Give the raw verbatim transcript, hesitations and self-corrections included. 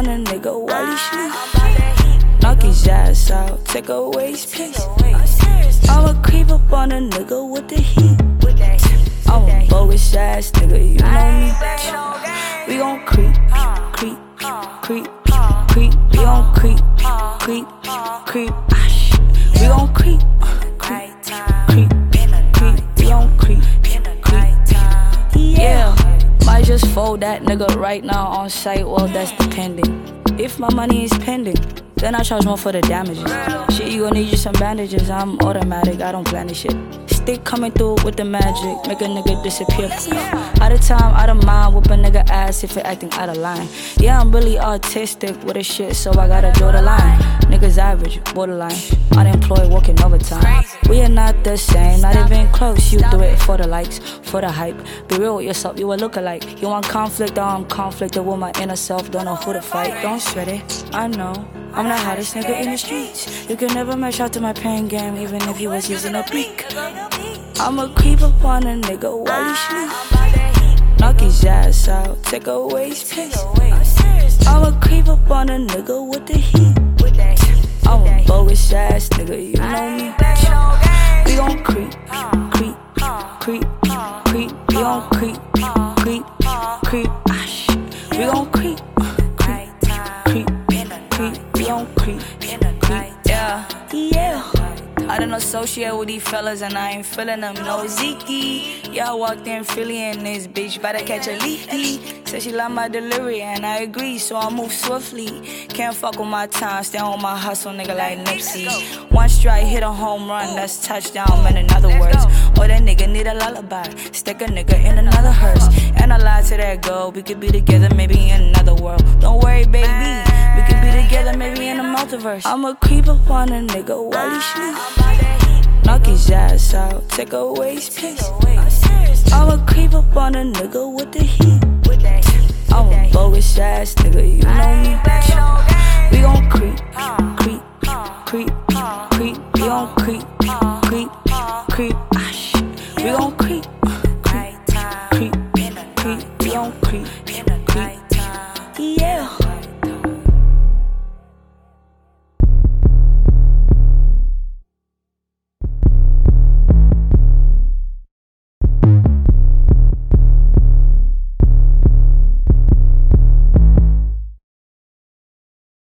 on a nigga while he sleep. Knock his ass out, take away his peace. I'ma creep up on a nigga with the heat. I'm a bogus ass nigga, you know me. We gon' creep, creep, creep, creep. We gon' creep, creep, creep. We gon' creep, creep, creep, creep. We gon' creep, creep. Yeah, might just fold that nigga right now on site. Well, that's depending. If my money is pending, then I charge more for the damages. Shit, you gon' need you some bandages. I'm automatic, I don't plan this shit. Stick coming through with the magic, make a nigga disappear. Out of time, out of mind, whoop a nigga ass if it acting out of line. Yeah, I'm really artistic with this shit, so I gotta draw the line. Niggas average, borderline, unemployed, working overtime. We are not the same, not even close. You do it for the likes, for the hype. Be real with yourself, you a lookalike. You want conflict, or I'm conflicted with my inner self. Don't know who to fight, don't sweat it, I know. I'm the hottest nigga in the streets. You can never match out to my pain game, even if you was using a beak. I'ma creep up on a nigga while he sleep. Knock his ass out, take away his peace. I'ma creep up on a nigga with the heat. I'm a bogus ass nigga, you know me. We gon' creep, creep, creep, creep. We gon' creep, creep, creep. We gon' creep, creep, creep, creep. We gon' creep, creep, yeah, yeah. I don't associate with these fellas and I ain't feeling them, no Zeke. Yeah, I walked in Philly and this bitch better catch a leaky. Said she like my delivery and I agree, so I move swiftly. Can't fuck with my time, stay on my hustle, nigga like Nipsey. One strike, hit a home run, that's touchdown, man, in other words. Or that nigga need a lullaby, stick a nigga in another hearse. And I lied to that girl, we could be together maybe in another world. Don't worry, baby, we could be together maybe in the multiverse. I'ma creep up on a nigga while he sleep. Knock his ass out, take away his peace. I'ma creep up on a nigga with the heat. I'm a bogus ass nigga, you know me. We gon' creep, creep, creep, creep. We gon' creep, creep, creep. We gon'